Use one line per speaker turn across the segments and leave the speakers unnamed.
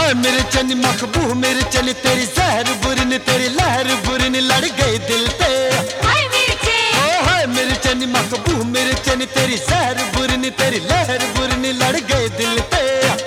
हाय मेरे चन मखबूह मेरे चन तेरी जहर बुरन तेरी लहर बुरन लड़ गई दिल पे। हाय मेरे चन मखबूह मेरे चन तेरी जहर बुरन तेरी लहर बुरन लड़ गई दिल पे।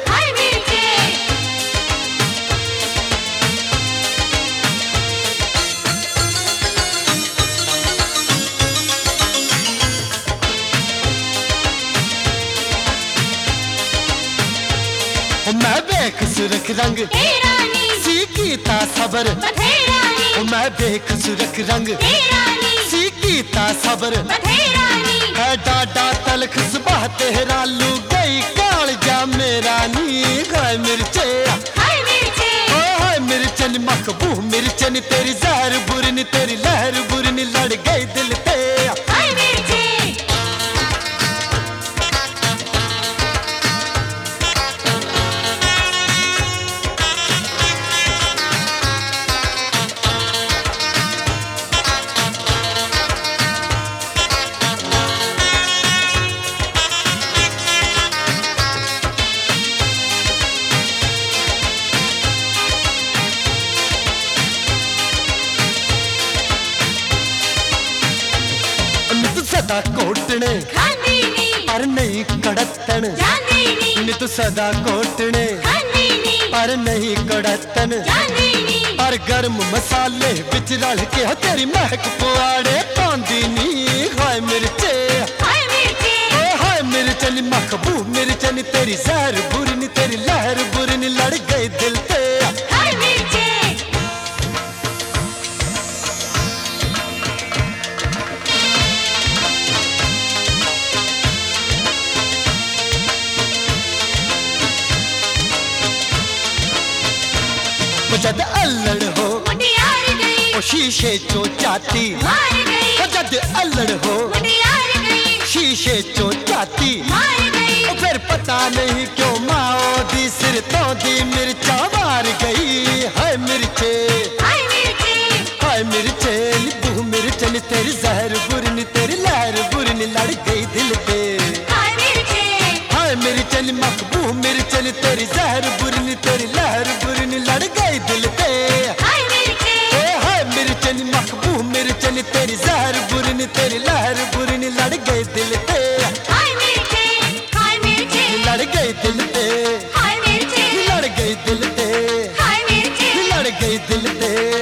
मैं बेकसुरख रंग सीखीता सबर, मैं बेकसुरख रंग सीखीता सबर। है डाडा तलख सुबह तेरा लू गई काल जा मेरा नी। हाय मिर्चे हाय मिर्चन मखबूह मिर्चन तेरी जहर बुरन तेरी लहर बुरन लड़ गई दिल पे। सदा कोटने पर नहीं कड़तन, नित सदा कोटने पर नहीं कड़तन। पर गर्म मसाले बिच रल के तेरी महक पुआड़े पांदी नी। हाय मिर्चे हाय मिर्चन मखबूह मिर्चन तेरी जहर बुरन तेरी लहर बुरन लड़ गई दिल पे। जद अल्लड़ हो ओ शीशे चो चाती, जद अल्लड़ हो शीशे चो चाती। फिर पता नहीं क्यों माओ दी सिर तो दी मिर्चा मार गई। हाय मिर्चे हाय मिर्चे बूह मिर्चन तेरी जहर बुरन तेरी लहर बुरन लड़ गई दिल पे। हाय मिर्चन मखबूह मिर्चन तेरी जहर बुरन तेरी लहर बुरन लड़ गई दिल पे। हाय मिर्चन मखबूह मिर्चन तेरी जहर बुरन तेरी लहर बुरन लड़ गई दिल पे। लड़ गई दिल पे लड़ गई दिल पे लड़ गई दिल पे।